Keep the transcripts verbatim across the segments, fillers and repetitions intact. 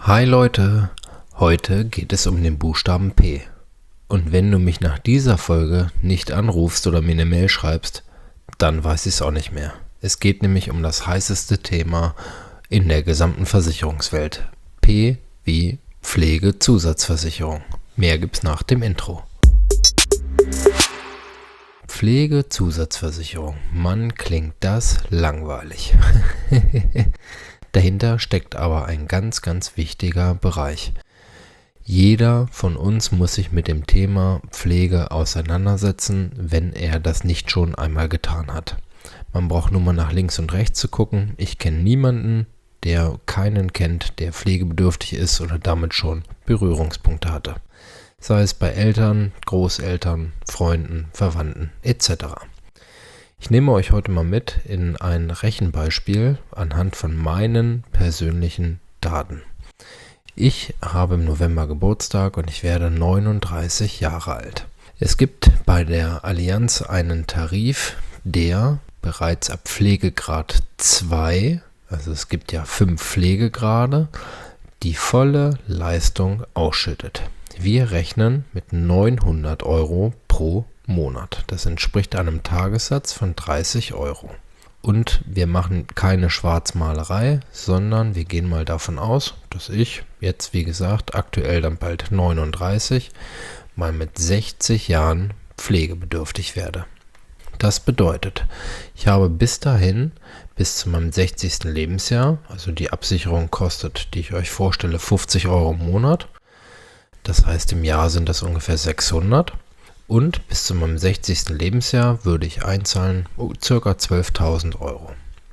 Hi Leute, heute geht es um den Buchstaben P. Und wenn du mich nach dieser Folge nicht anrufst oder mir eine Mail schreibst, dann weiß ich es auch nicht mehr. Es geht nämlich um das heißeste Thema in der gesamten Versicherungswelt. P wie Pflegezusatzversicherung. Mehr gibt's nach dem Intro. Pflegezusatzversicherung. Mann, klingt das langweilig. Dahinter steckt aber ein ganz, ganz wichtiger Bereich. Jeder von uns muss sich mit dem Thema Pflege auseinandersetzen, wenn er das nicht schon einmal getan hat. Man braucht nur mal nach links und rechts zu gucken. Ich kenne niemanden, der keinen kennt, der pflegebedürftig ist oder damit schon Berührungspunkte hatte. Sei es bei Eltern, Großeltern, Freunden, Verwandten et cetera. Ich nehme euch heute mal mit in ein Rechenbeispiel anhand von meinen persönlichen Daten. Ich habe im November Geburtstag und ich werde neununddreißig Jahre alt. Es gibt bei der Allianz einen Tarif, der bereits ab Pflegegrad zwei, also es gibt ja fünf Pflegegrade, die volle Leistung ausschüttet. Wir rechnen mit neunhundert Euro pro Monat. Das entspricht einem Tagessatz von dreißig Euro. Und wir machen keine Schwarzmalerei, sondern wir gehen mal davon aus, dass ich jetzt, wie gesagt, aktuell dann bald neununddreißig, mal mit sechzig Jahren pflegebedürftig werde. Das bedeutet, ich habe bis dahin, bis zu meinem sechzigsten Lebensjahr, also die Absicherung kostet, die ich euch vorstelle, fünfzig Euro im Monat. Das heißt, im Jahr sind das ungefähr sechshundert. Und bis zu meinem sechzigsten Lebensjahr würde ich einzahlen oh, ca. zwölftausend Euro.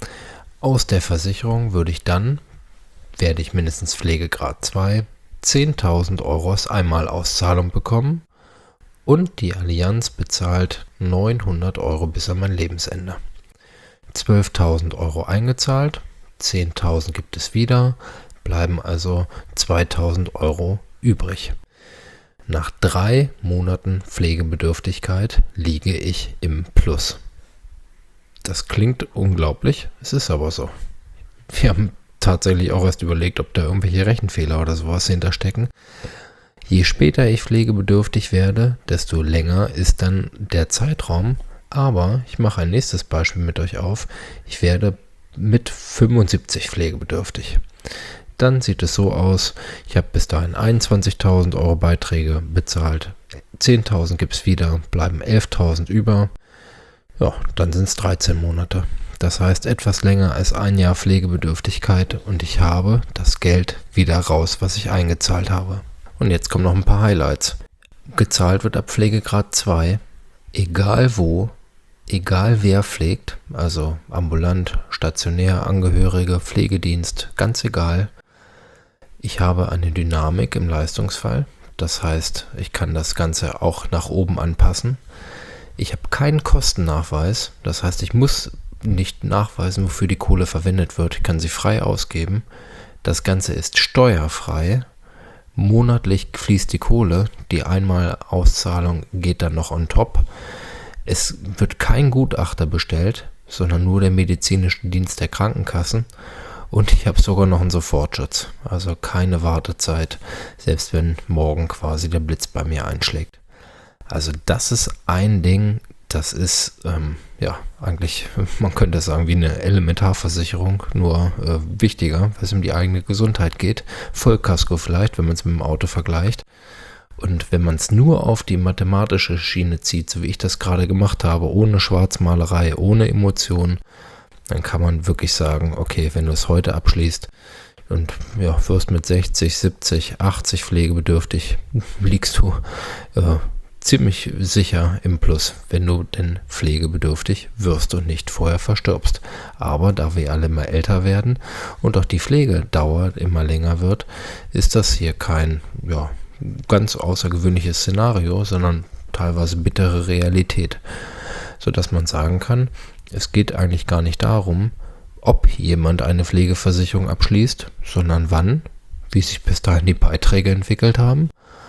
Aus der Versicherung würde ich dann, werde ich mindestens Pflegegrad zwei, zehntausend Euro als Einmalauszahlung bekommen und die Allianz bezahlt neunhundert Euro bis an mein Lebensende. zwölftausend Euro eingezahlt, zehntausend gibt es wieder, bleiben also zweitausend Euro übrig. Nach drei Monaten Pflegebedürftigkeit liege ich im Plus. Das klingt unglaublich, es ist aber so. Wir haben tatsächlich auch erst überlegt, ob da irgendwelche Rechenfehler oder sowas hinterstecken. Je später ich pflegebedürftig werde, desto länger ist dann der Zeitraum. Aber ich mache ein nächstes Beispiel mit euch auf. Ich werde mit fünfundsiebzig pflegebedürftig. Dann sieht es so aus, ich habe bis dahin einundzwanzigtausend Euro Beiträge bezahlt, zehntausend gibt es wieder, bleiben elftausend über, ja, dann sind es dreizehn Monate. Das heißt etwas länger als ein Jahr Pflegebedürftigkeit und ich habe das Geld wieder raus, was ich eingezahlt habe. Und jetzt kommen noch ein paar Highlights. Gezahlt wird ab Pflegegrad zwei, egal wo, egal wer pflegt, also ambulant, stationär, Angehörige, Pflegedienst, ganz egal. Ich habe eine Dynamik im Leistungsfall, das heißt, ich kann das Ganze auch nach oben anpassen. Ich habe keinen Kostennachweis, das heißt, ich muss nicht nachweisen, wofür die Kohle verwendet wird. Ich kann sie frei ausgeben. Das Ganze ist steuerfrei. Monatlich fließt die Kohle, die Einmalauszahlung geht dann noch on top. Es wird kein Gutachter bestellt, sondern nur der medizinische Dienst der Krankenkassen. Und ich habe sogar noch einen Sofortschutz, also keine Wartezeit, selbst wenn morgen quasi der Blitz bei mir einschlägt. Also das ist ein Ding, das ist, ähm, ja, eigentlich, man könnte sagen, wie eine Elementarversicherung, nur äh, wichtiger, weil es um die eigene Gesundheit geht. Vollkasko vielleicht, wenn man es mit dem Auto vergleicht. Und wenn man es nur auf die mathematische Schiene zieht, so wie ich das gerade gemacht habe, ohne Schwarzmalerei, ohne Emotionen, dann kann man wirklich sagen, okay, wenn du es heute abschließt und ja, wirst mit sechzig, siebzig, achtzig pflegebedürftig, liegst du äh, ziemlich sicher im Plus, wenn du denn pflegebedürftig wirst und nicht vorher verstirbst. Aber da wir alle immer älter werden und auch die Pflegedauer immer länger wird, ist das hier kein, ja, ganz außergewöhnliches Szenario, sondern teilweise bittere Realität, sodass man sagen kann, es geht eigentlich gar nicht darum, ob jemand eine Pflegeversicherung abschließt, sondern wann, wie sich bis dahin die Beiträge entwickelt haben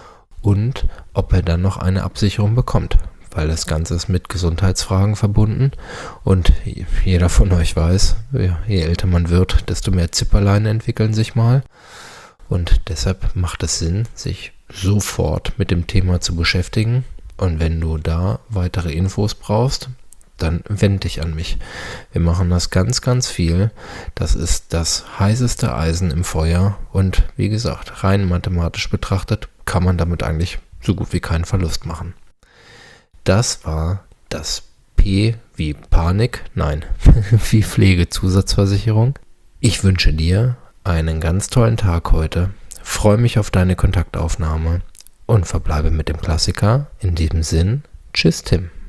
und ob er dann noch eine Absicherung bekommt, weil das Ganze ist mit Gesundheitsfragen verbunden und jeder von euch weiß, je älter man wird, desto mehr Zipperlein entwickeln sich mal Und deshalb macht es Sinn, sich sofort mit dem Thema zu beschäftigen. Und wenn du da weitere Infos brauchst, dann wend dich an mich. Wir machen das ganz, ganz viel. Das ist das heißeste Eisen im Feuer. Und wie gesagt, rein mathematisch betrachtet kann man damit eigentlich so gut wie keinen Verlust machen. Das war das P wie Panik, nein, wie Pflegezusatzversicherung. Ich wünsche dir einen ganz tollen Tag heute. Freue mich auf deine Kontaktaufnahme und verbleibe mit dem Klassiker. In diesem Sinn, tschüss Tim.